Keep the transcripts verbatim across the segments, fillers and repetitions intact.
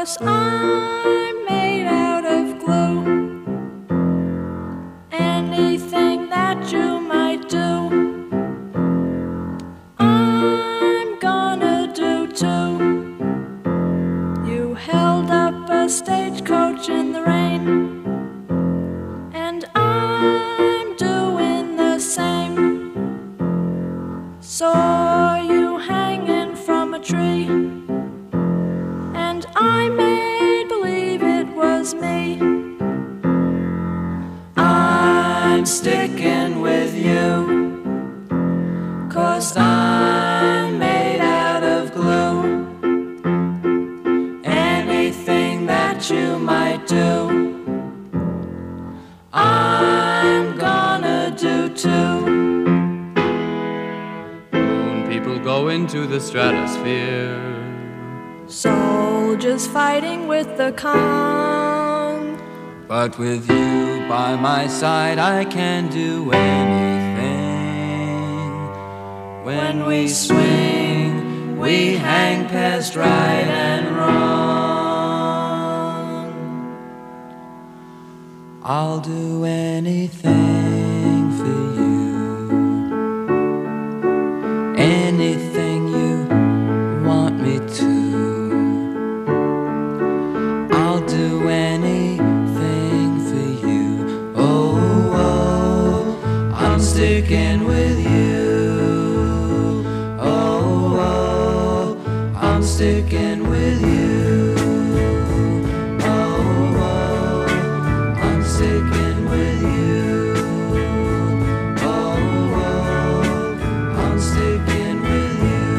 'cause I'm made out of glue. Anything that you might do, I'm gonna do too. You held up a stagecoach in the rain, and I'm doing the same. Saw you hanging from a tree, and I made believe it was me. I'm sticking with you, 'cause I'm made out of glue. Anything that you might do, I'm gonna do too. Moon people go into the stratosphere, Soldiers fighting with the Kong. but with you by my side I can do anything. When we swing, we hang past right and wrong. I'll do anything for you, anything you want me to. I'll do anything for you. Oh, oh, I'm sticking with you. Oh, oh, I'm sticking with you. Oh, oh, I'm sticking with you. Oh, oh, I'm sticking with you.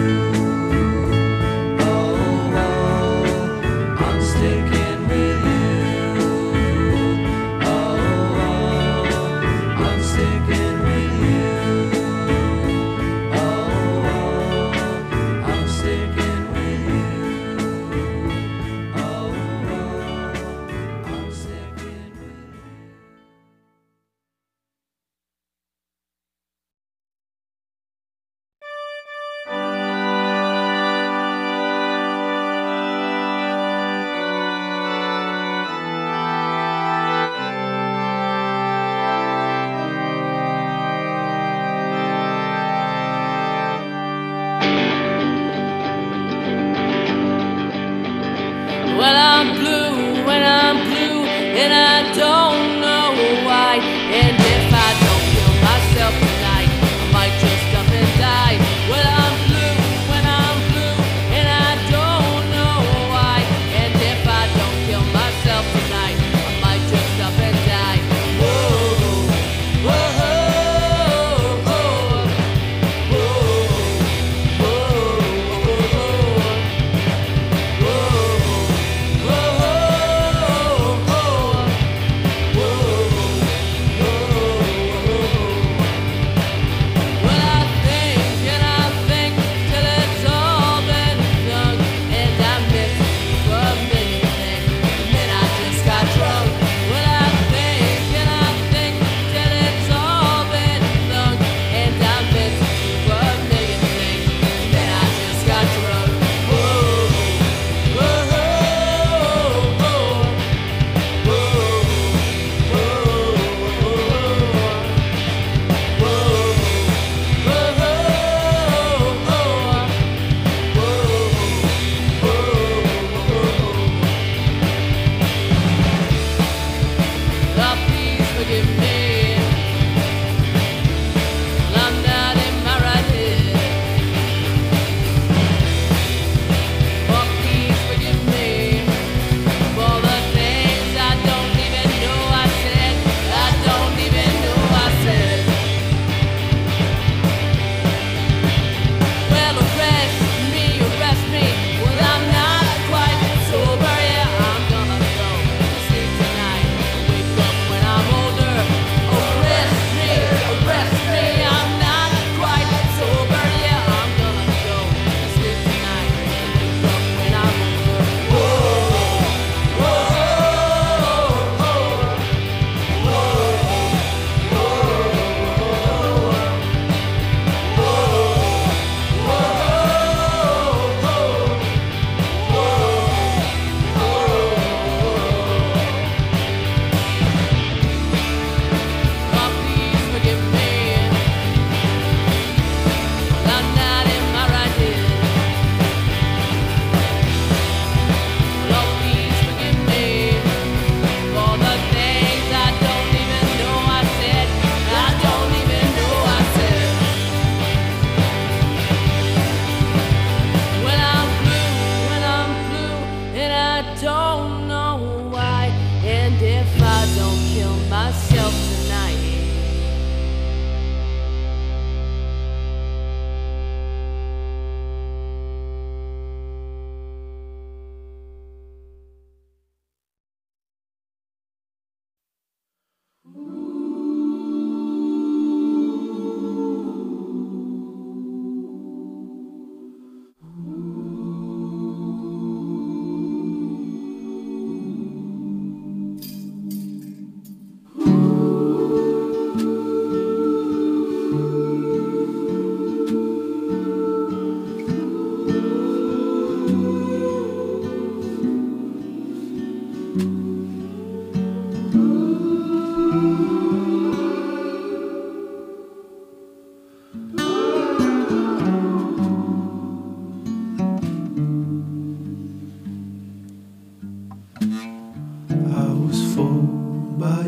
Oh, oh, I'm sticking with you. Oh, oh, I'm sticking with you.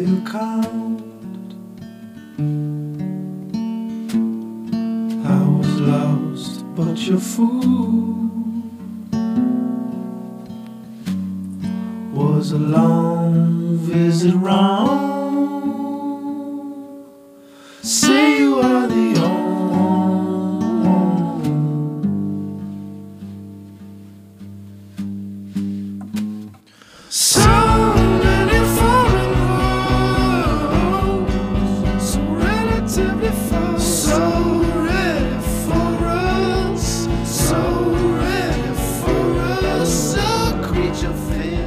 your count. I was lost, but your food was a long visit round. Say you are the only. So many foreign roads, so relatively far, so ready for us, so ready for us, so creature fear.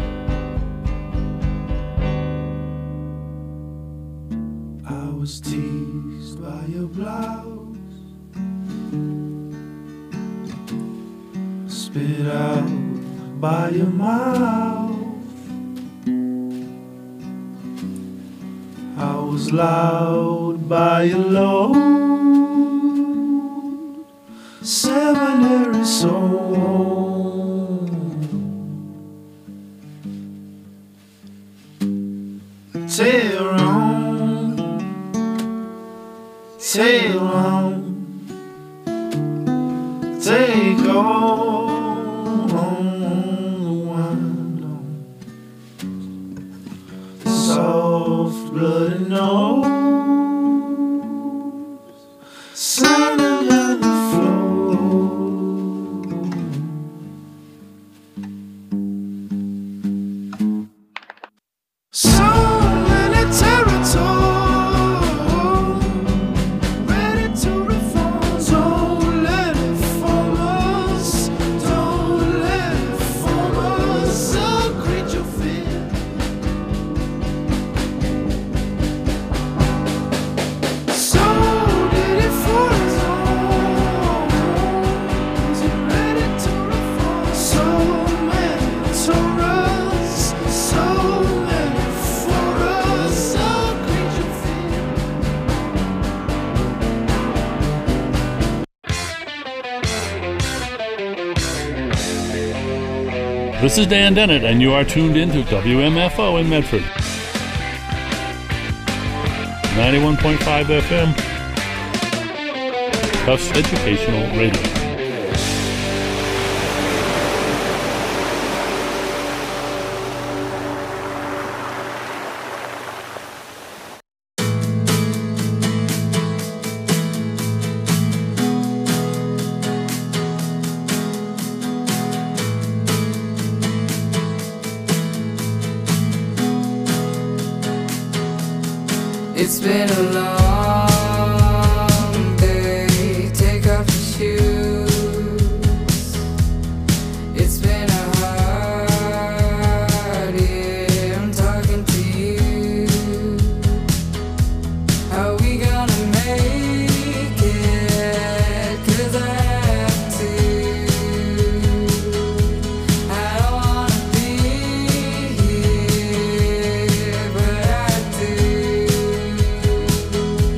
I was teased by your blouse, spit out by your mouth. I was loud by your load, seminary soul. Tail on, tail on, take all the window, soft bloody nose, sounding down the floor. So many territories ready to reform. Don't let it form us. Don't let it form us. So creature fear. So did it for us all. Is it ready to reform? So many Torahs. So many for us. So creature fear. This is Dan Dennett, and you are tuned in to W M F O in Medford. ninety-one point five F M, Tufts Educational Radio. It's been a long day, take off your shoes. It's been a hard year, I'm talking to you. How we gonna make it? 'Cause I have to. I don't wanna be here, but I do.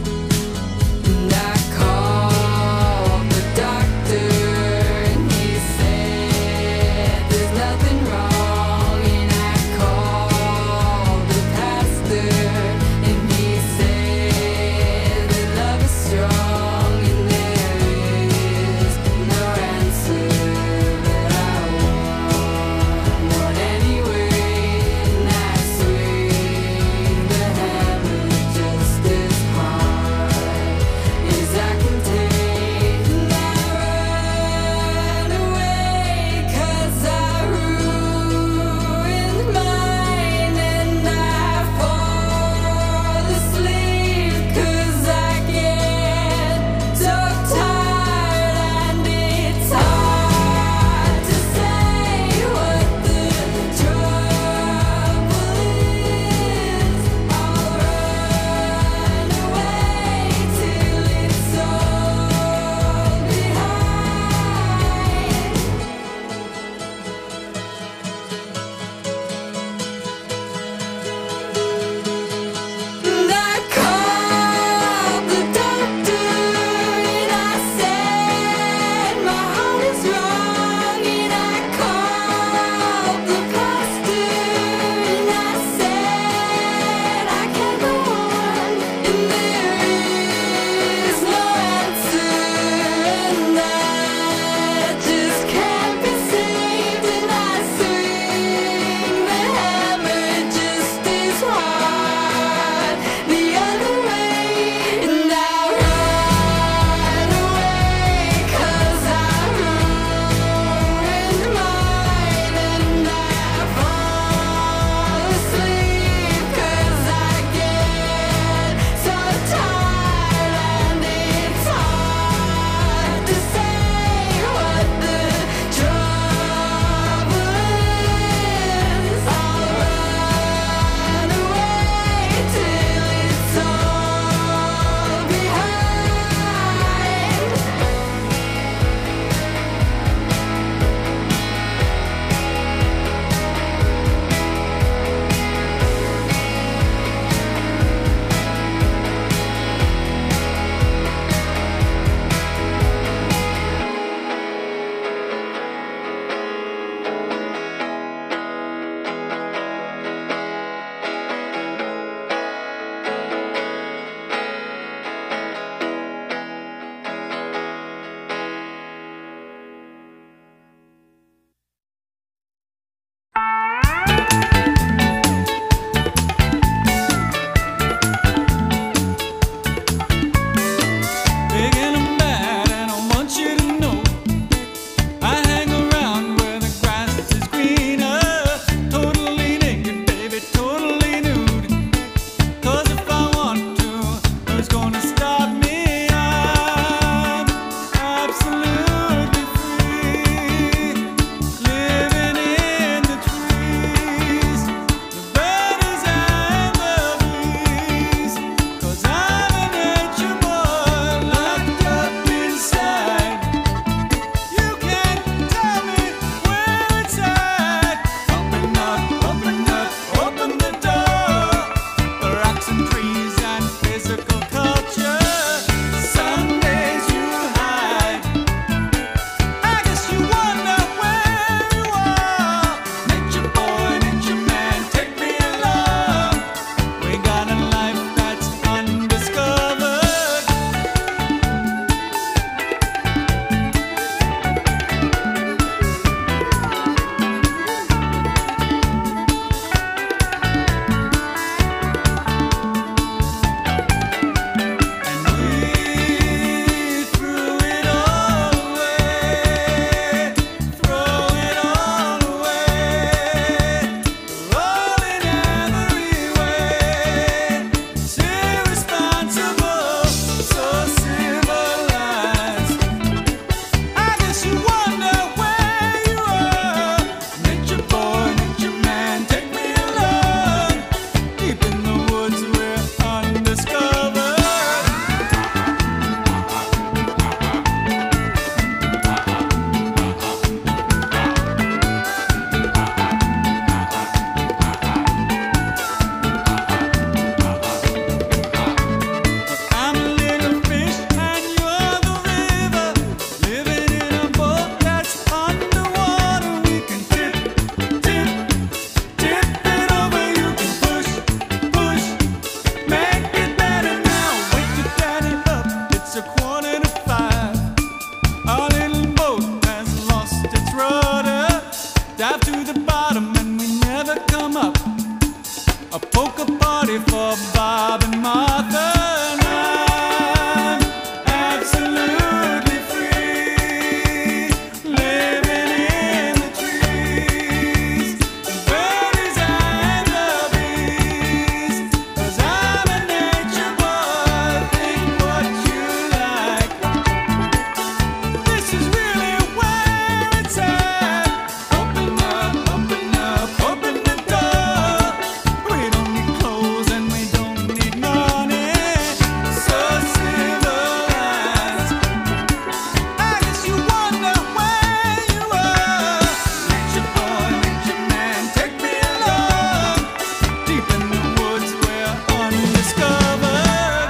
a polka party for Bob and Martha. And I'm absolutely free, living in the trees, the birdies and the bees. 'Cause I'm a nature boy, think what you like. This is really where it's at. Open up, open up, open the door. We don't need clothes and we don't need money. So civilized. I guess you wonder where you are. Nature boy, nature man, take me along. Deep in the woods where undiscovered.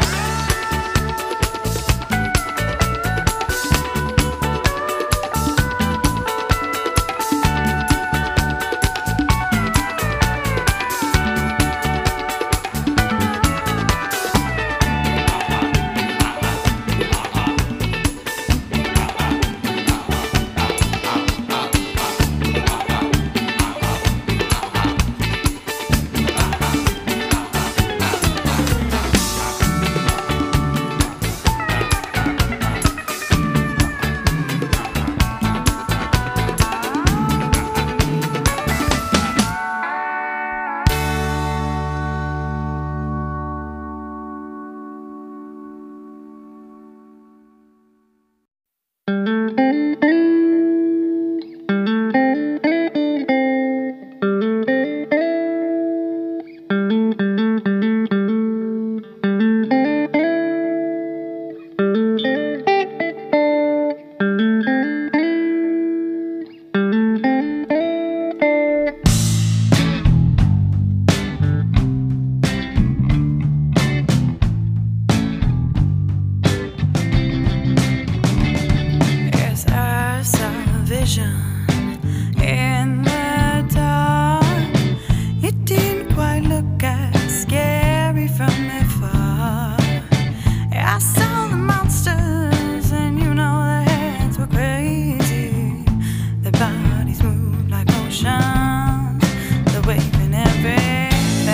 Yes, I saw a vision in the dark. It didn't quite look as scary from afar. I saw the monsters, and you know their heads were crazy. Their bodies moved like oceans, they're waving everything.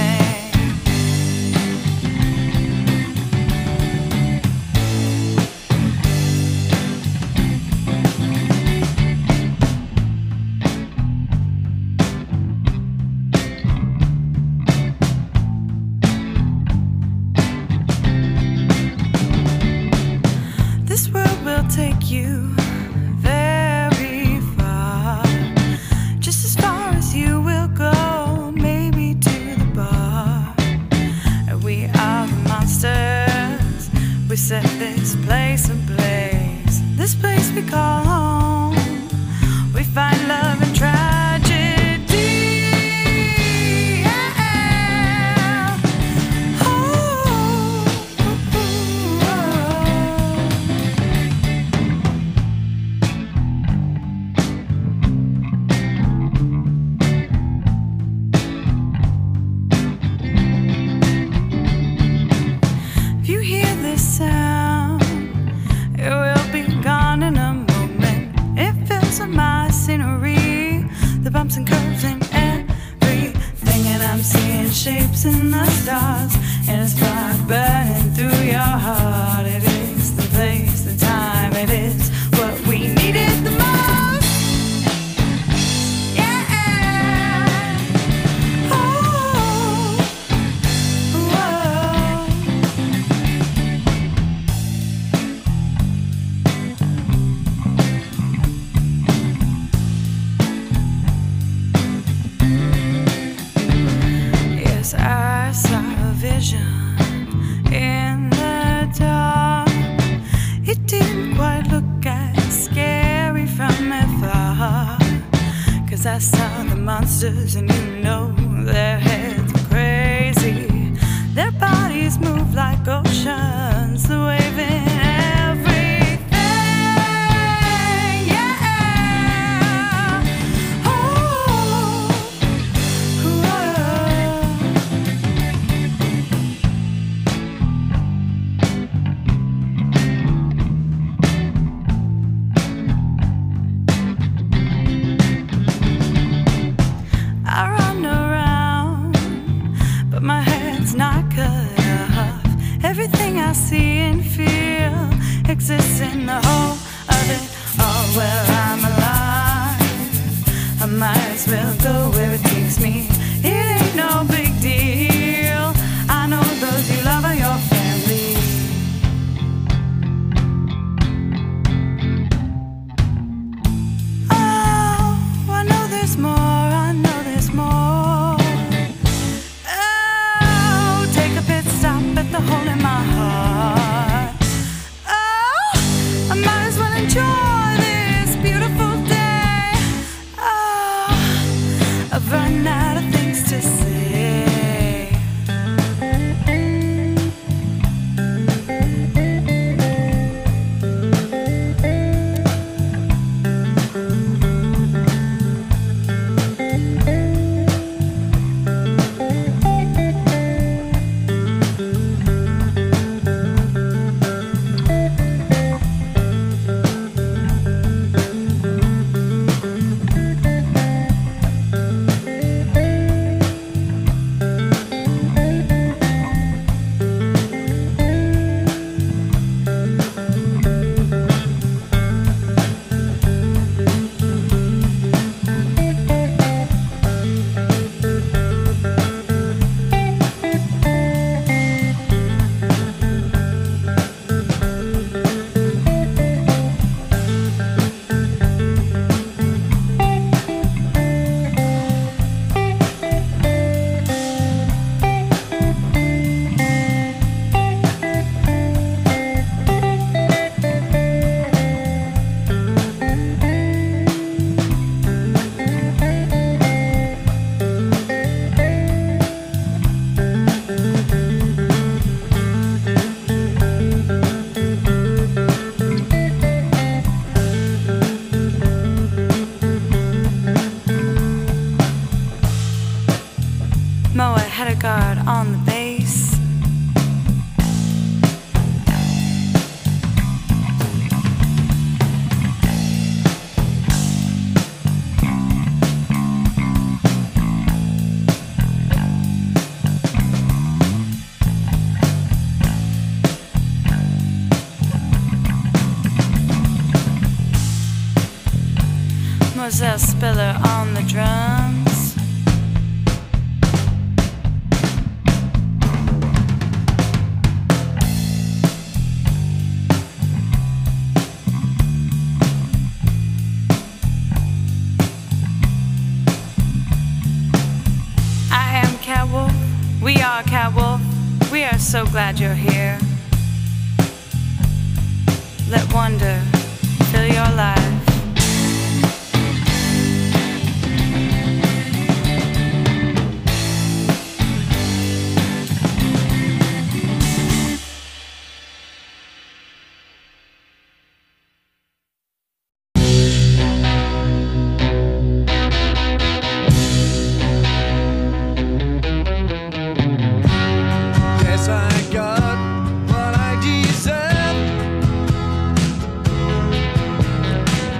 This world will take you very far, just as far as you will go, maybe to the bar. We are the monsters, we set this place ablaze. This place we call home, we find love and tragedy. Yeah. Oh, oh, oh. If you hear this sound, it will be gone in a moment. It fills up my scenery, the bumps and curves and everything. And I'm seeing shapes in the stars, and a spark burning through your heart. It is the place, the time, it is what we needed the most. Yeah. Oh, whoa. Yes, I saw a vision in the dark. It didn't quite look as scary from afar. 'Cause I saw the monsters, and you know their heads were crazy. Their bodies move like oceans, they're waving everything. Yeah. Oh, whoa. I run around but my head's not cut off. Everything I see and feel exists in the whole of it all. Well, I'm alive, I might as well go where it takes me. It ain't no big deal, I know those you love are your family. Oh, I know there's more, I know there's more. Oh, take a pit stop at the hole in my heart. Oh, I might as well enjoy this beautiful day. Oh, I've run out of things to say. Moa had a guard on the base. Moselle Spiller on the drums. Catwolf, we are Catwolf, we are so glad you're here. Let wonder fill your life. I got what I deserve.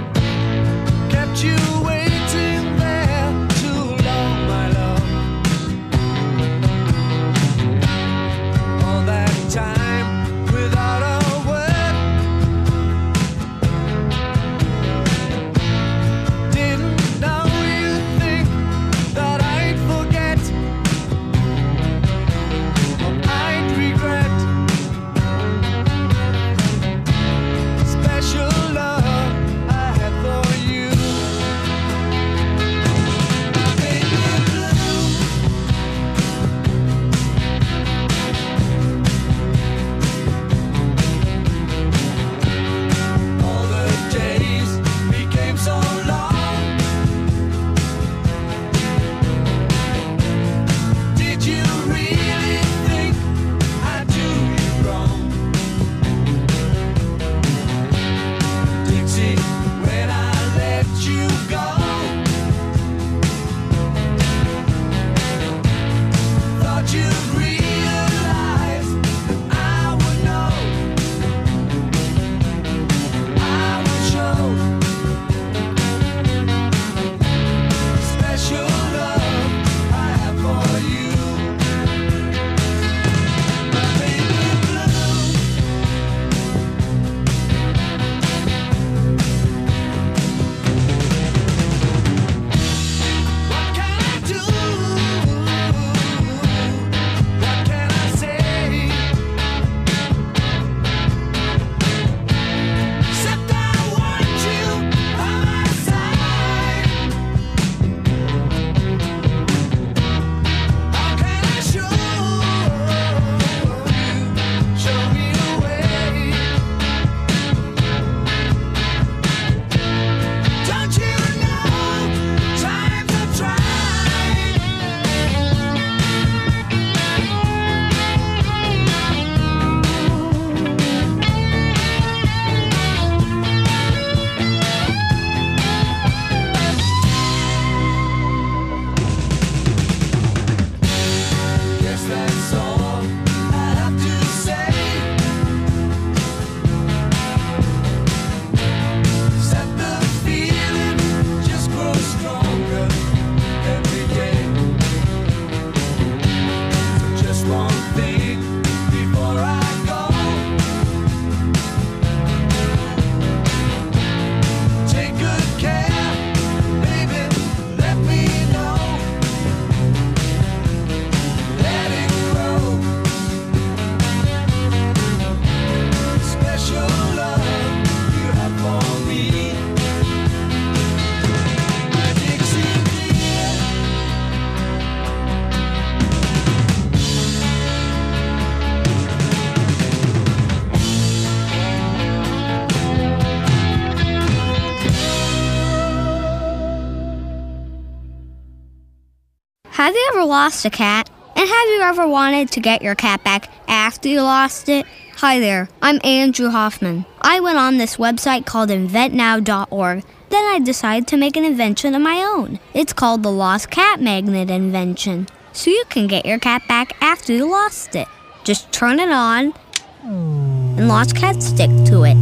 Have you ever lost a cat? And have you ever wanted to get your cat back after you lost it? Hi there, I'm Andrew Hoffman. I went on this website called invent now dot org. Then I decided to make an invention of my own. It's called the Lost Cat Magnet invention. So you can get your cat back after you lost it. Just turn it on, and lost cats stick to it.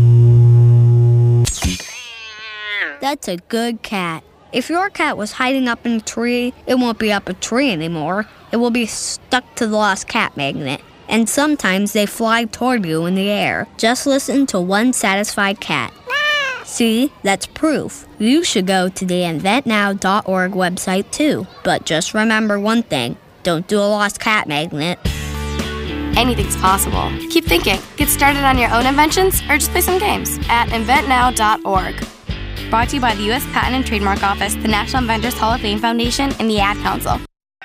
That's a good cat. If your cat was hiding up in a tree, it won't be up a tree anymore. It will be stuck to the Lost Cat Magnet. And sometimes they fly toward you in the air. Just listen to one satisfied cat. See, that's proof. You should go to the invent now dot org website too. But just remember one thing. Don't do a Lost Cat Magnet. Anything's possible. Keep thinking. Get started on your own inventions or just play some games at invent now dot org. Brought to you by the U S Patent and Trademark Office, the National Inventors Hall of Fame Foundation, and the Ad Council.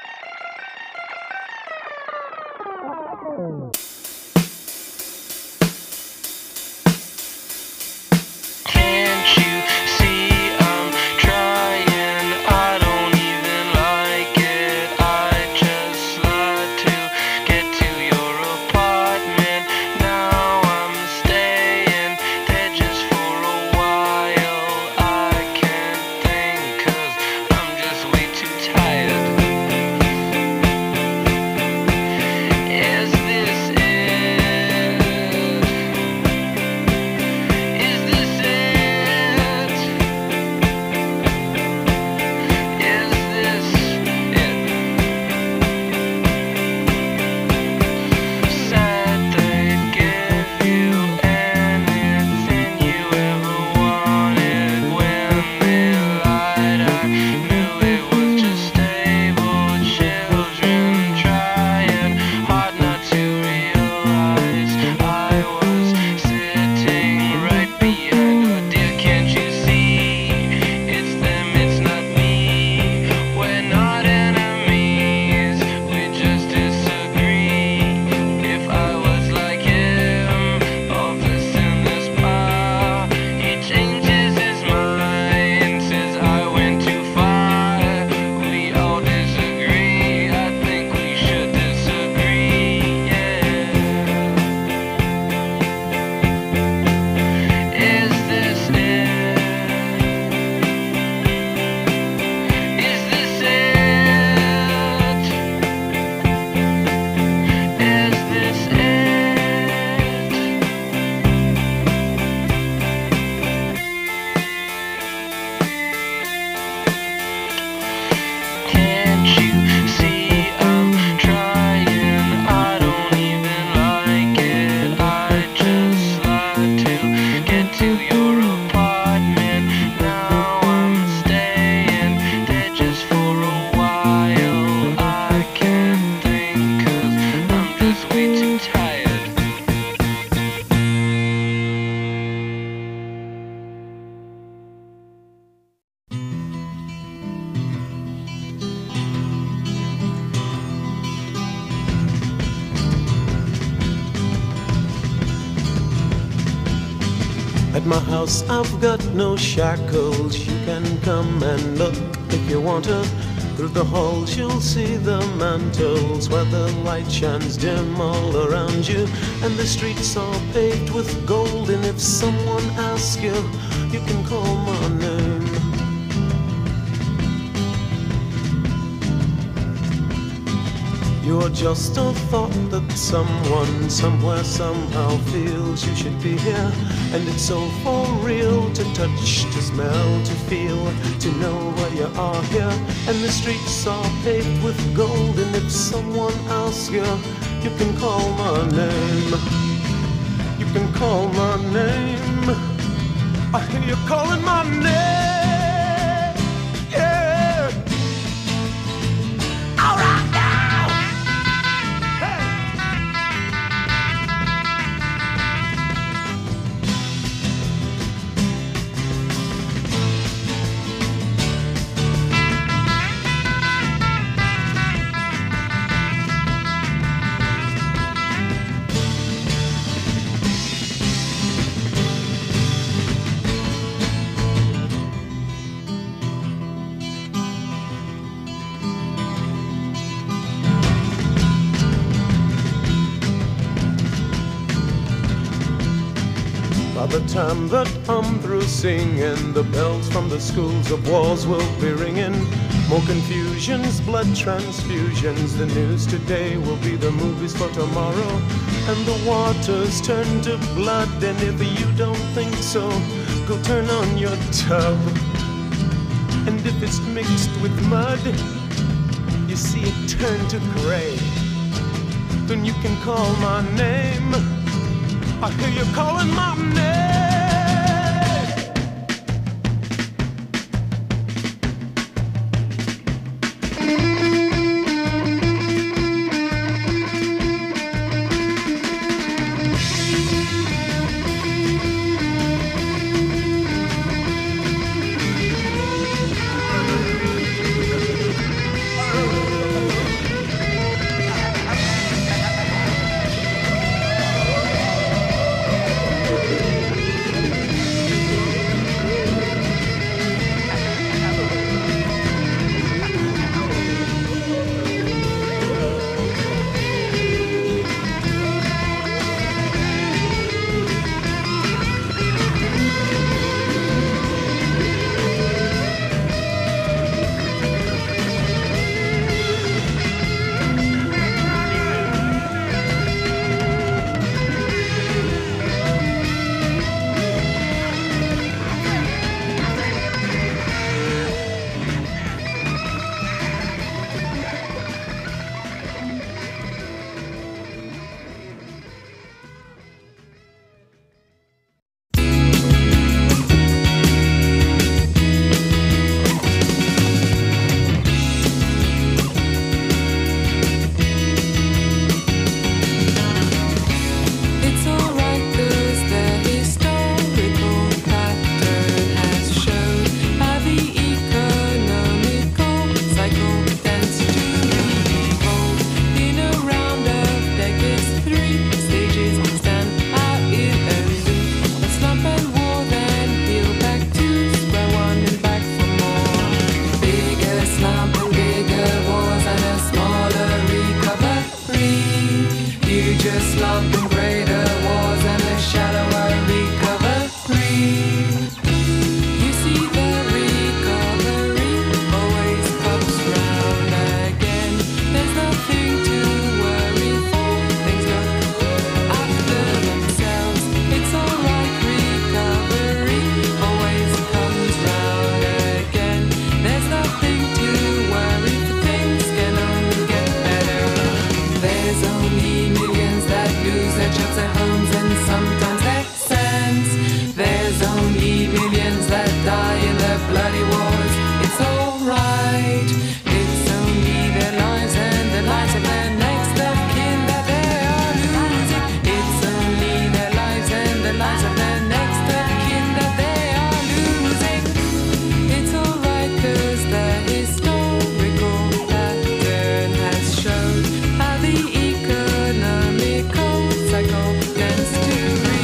Can't you see I'm trying? I don't even like it. I just like to get to your apartment. Now I'm staying there just for a while. I can't think 'cause I'm just way too tired. Is this it? Is this it? Is this it? Said they'd give you anything you ever wanted. When they lied, I knew it was just stable children trying hard not to realize I was sitting right behind. Oh dear, can't you see? It's them, it's not me. We're not enemies, we just disagree. If I was like him, all this in this bar, he changes his mind, says I went too far. We all disagree, I think we should disagree, yeah. Is this it? Is this it? Is this it? Can't you see I'm trying? I don't even like it. I just like to get to your apartment. Now I'm staying there just for a while. I can't think 'cause I'm just way too tired. At my house I've got no shackles. You can come and look if you want to. Through the halls you'll see the mantles where the light shines dim all around you. And the streets are paved with gold. And if someone asks you, you can call my name. You're just a thought that someone, somewhere, somehow feels you should be here. And it's so for real to touch, to smell, to feel, to know where you are here. And the streets are paved with gold. And if someone asks you, you can call my name. You can call my name. I hear you calling my name. Yeah. All right now. Hey. By the time that I'm through singing, the bells from the schools of wars will be ringing. More confusions, blood transfusions. The news today will be the movies for tomorrow. And the waters turn to blood. And if you don't think so, go turn on your tub. And if it's mixed with mud, you see it turn to gray, then you can call my name. I hear you calling my name. Cycle tends to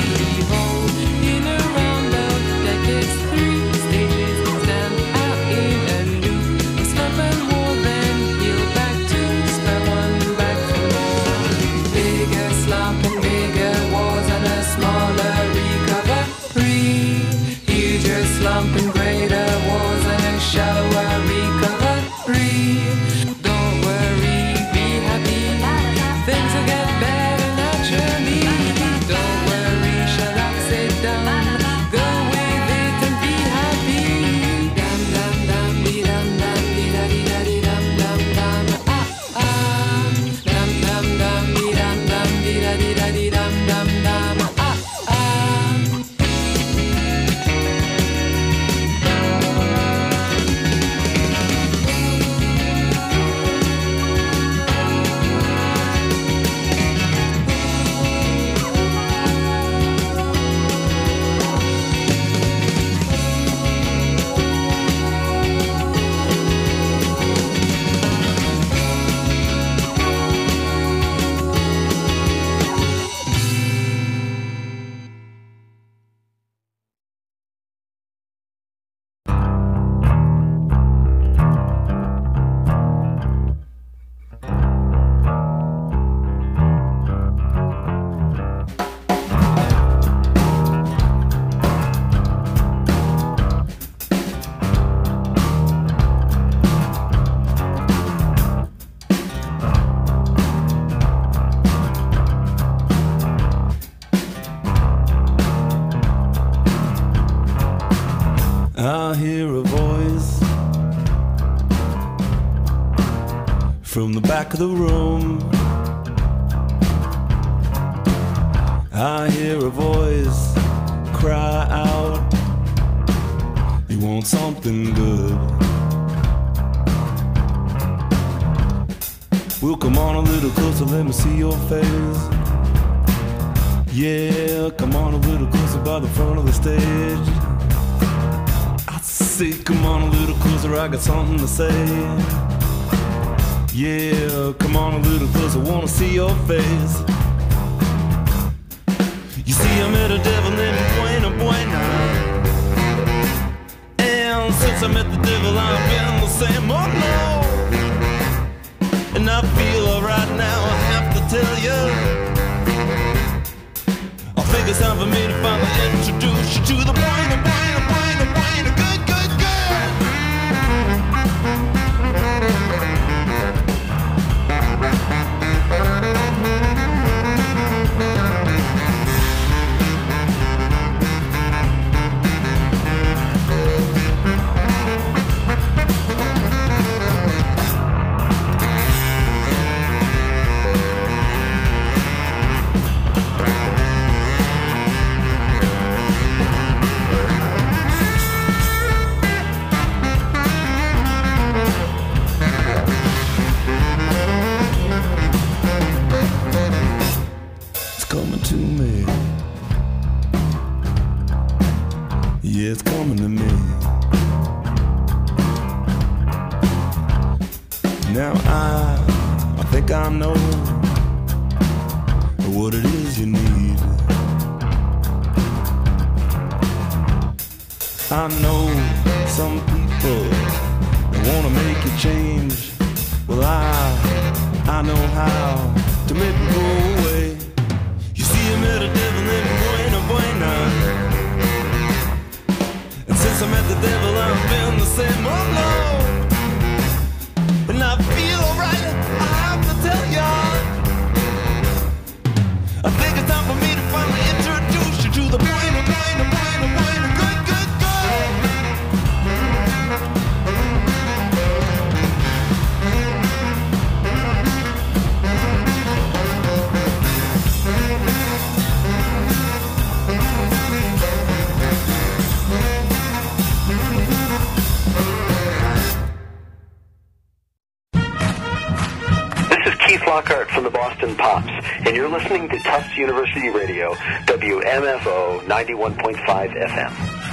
I hear a voice from the back of the room. I hear a voice cry out, you want something good. Well, come on a little closer, let me see your face. Yeah, come on a little closer by the front of the stage. I say, come on a little closer, I got something to say. Yeah, come on a little closer, wanna see your face. You see, I met a devil named Buena Buena, and since I met the devil, I've been the same. Oh no, and I feel alright now, I have to tell you, I think it's time for me to finally introduce you to the Buena Buena Buena Buena good, good, good. Yeah, it's coming to me. Now I, I think I know what it is you need. I know some people wanna make you change. Well, I, I know how to make it go away. You see, I met a devil named Buena Buena, and since I met the devil, I've been the same. Oh no, and I feel alright, I have to tell ya, I think it's time for me to finally introduce you to the Buena Buena Buena Buena good, good, good. Lockhart from the Boston Pops, and you're listening to Tufts University Radio, W M F O ninety-one point five F M.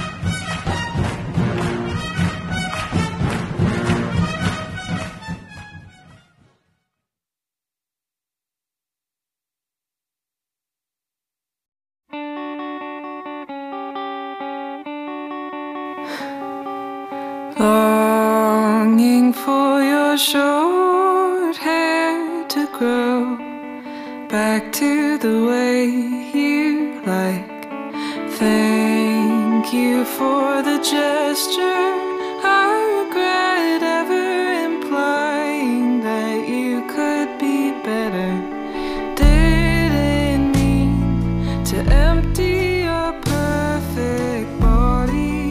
Longing for your short hair to grow back to the way you like. Thank you for the gesture. I regret ever implying that you could be better. Didn't mean to empty your perfect body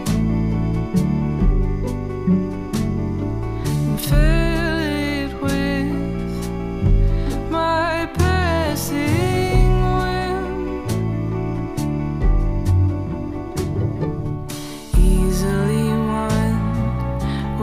and fill it with my passing whim. Easily won,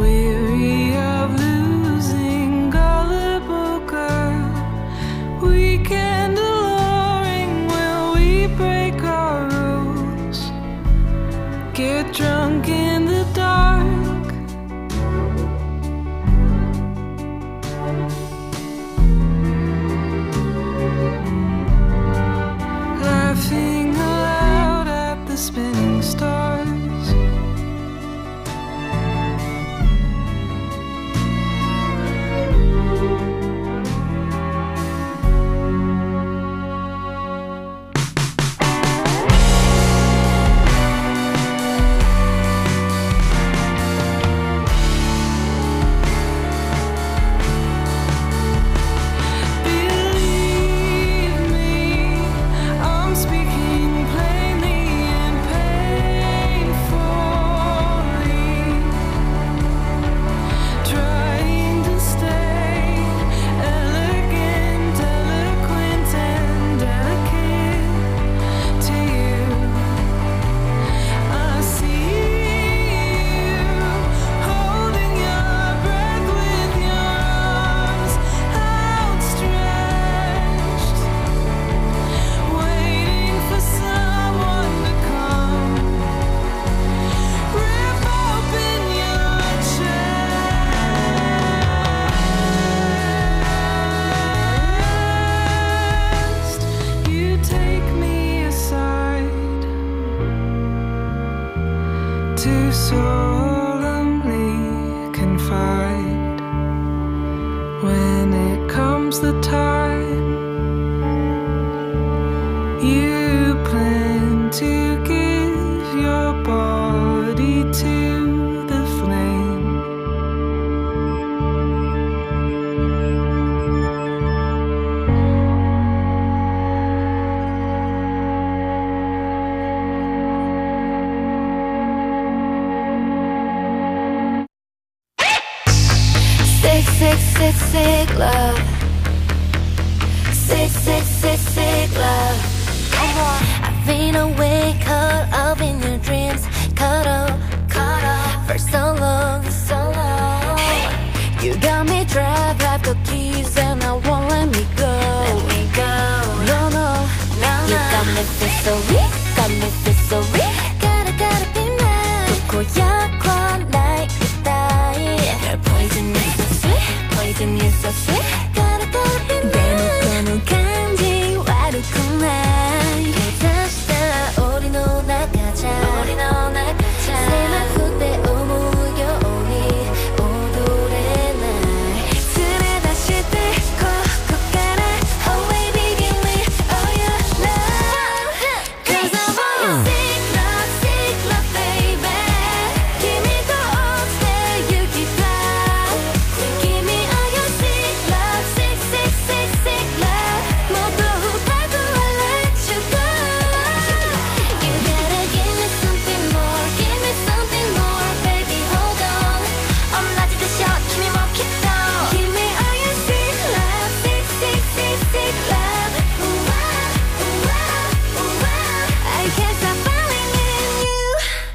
sick love. Sick, sick, sick, sick love. Come on. I've been awake, caught up in your dreams. Caught up, caught up for so long, so long. You got me trapped, I've got keys and I won't let me go. Let me go. No, no, no, no. You got me feel so weak, got me feel so weak. Gotta, gotta be mine. 고약한 나의 따위. Your poison is so sweet, poison is so sweet. Gotta, gotta be mine. 대놓고는 간지 와르고 날. 다시다 우리 놀아가자. 우리 놀아가자. 새만 후대 오무여 오니 오도래 날. 술에 다시 들고 걷가라. Oh baby give me all your love. Cause I want you sick love, sick love baby. Give me the all day you keep love. Give me all your sick love, sick, sick, sick, sick love. 모두 밟고 I'll let you go. You gotta give me something more, give me something more, baby hold on. 엄라지듯이 힘이 먹히죠. Give me all your sick love, sick, sick, sick, sick love. Ooh, ah, ooh, ah, ooh, ah. I can't stop falling in you.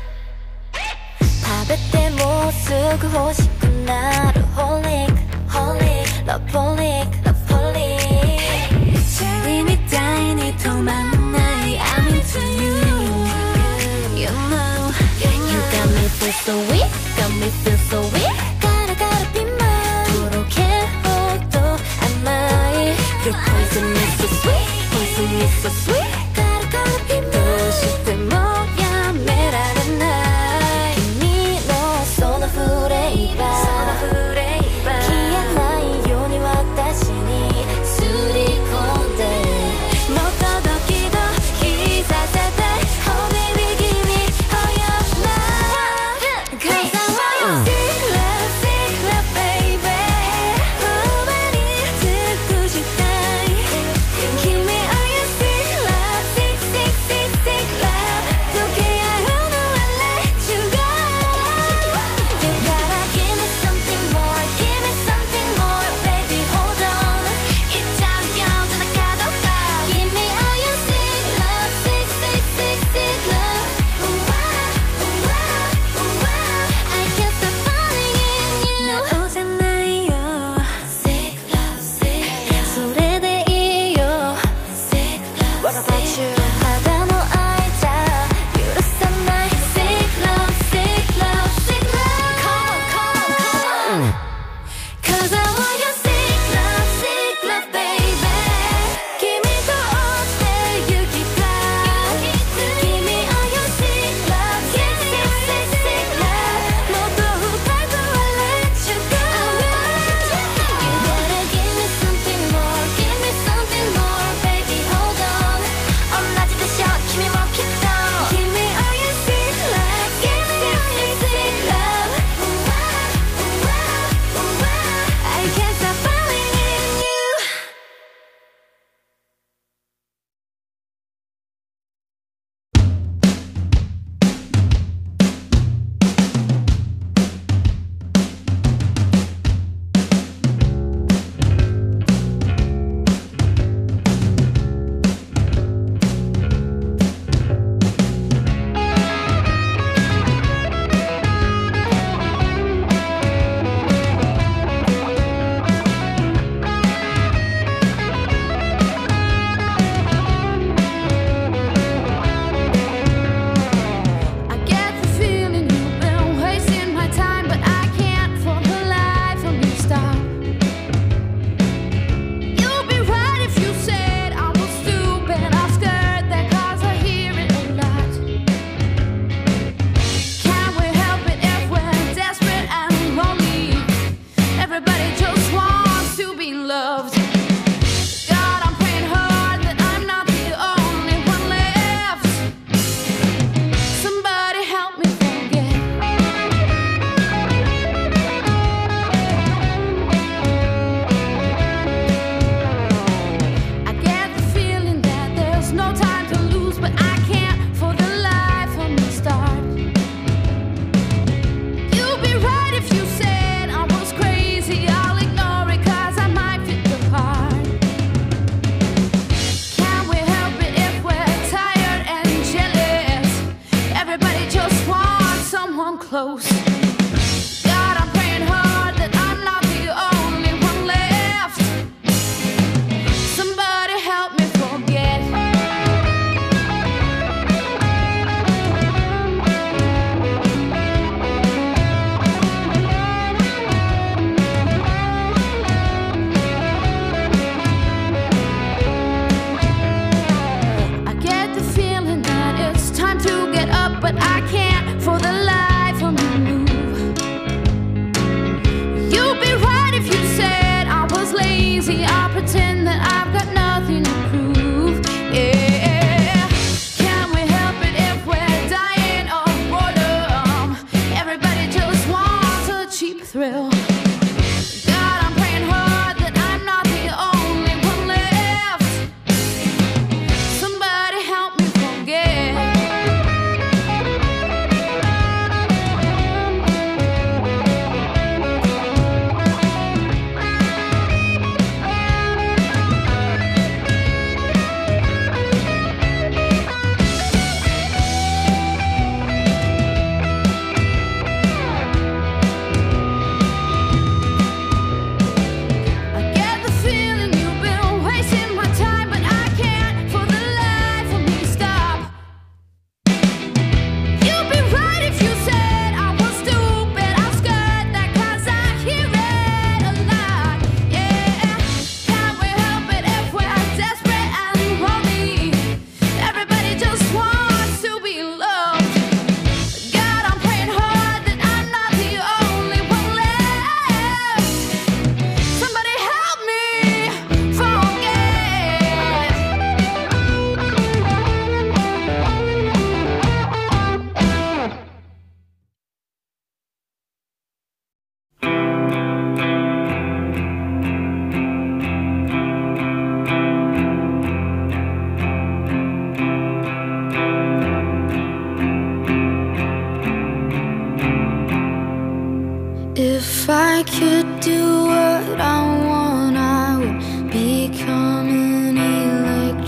밥에 때 못 쓰고 싶은 나를 holic, holic, loveholic, loveholic. 재림이 따윈이 더 많은 나의 I'm into you. You know, you got me feel so weak, got me feel so weak. Gotta, gotta be mine. 도록 해호도 안 나이. Your poison is so sweet, poison is so sweet. Gotta, gotta be mine. 또 싶대 뭐야 매라는 날. 이미 너 소나풀에 입어. 소나풀에 입어. 기억 나의 요니 왔다시니 술이 곤대. 못 더덕이도 기사세대. Oh baby give me all your love. Cause I want you sick love, sick love baby. 후 많이 듣고 싶다. Give me all your sick love,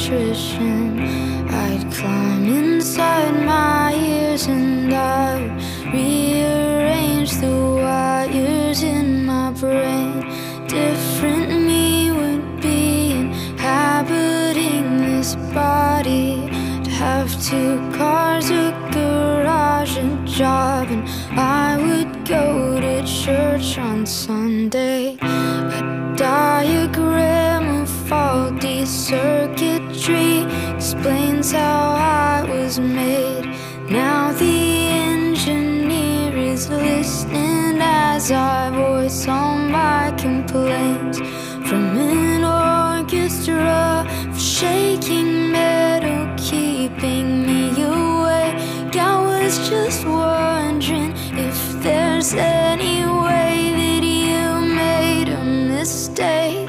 electrician. I'd climb inside my ears and I would rearrange the wires in my brain. Different me would be inhabiting this body. To have two cars, a garage, a job, and I would go to church on Sunday. A diagram of faulty circuitry explains how I was made. Now the engineer is listening as I voice all my complaints. From an orchestra of shaking metal keeping me awake. I was just wondering if there's any way that you made a mistake.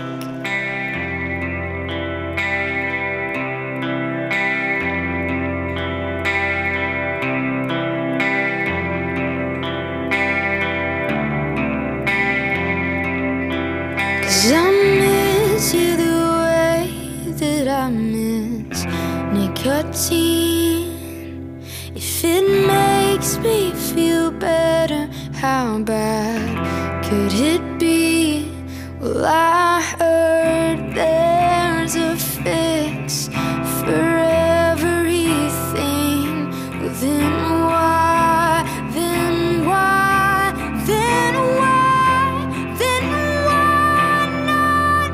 Cause I miss you the way that I miss nicotine. If it makes me feel better, how bad could it be? Well, I heard there's a fix for everything. Well, then why, then why, then why, then why not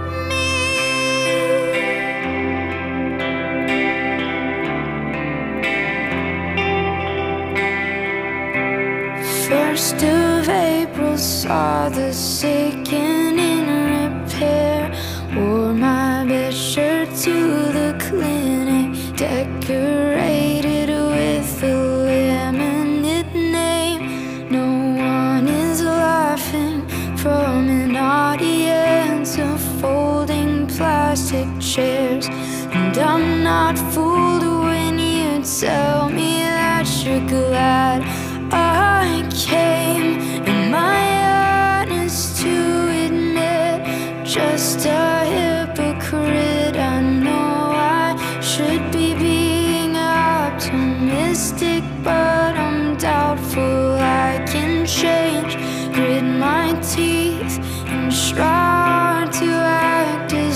me? First of April saw the second in repair. Wore my best shirt to the clinic, decorated with a laminate name. No one is laughing from an audience of folding plastic chairs. And I'm not fooled when you tell me that you're glad I came. Am I honest to admit just a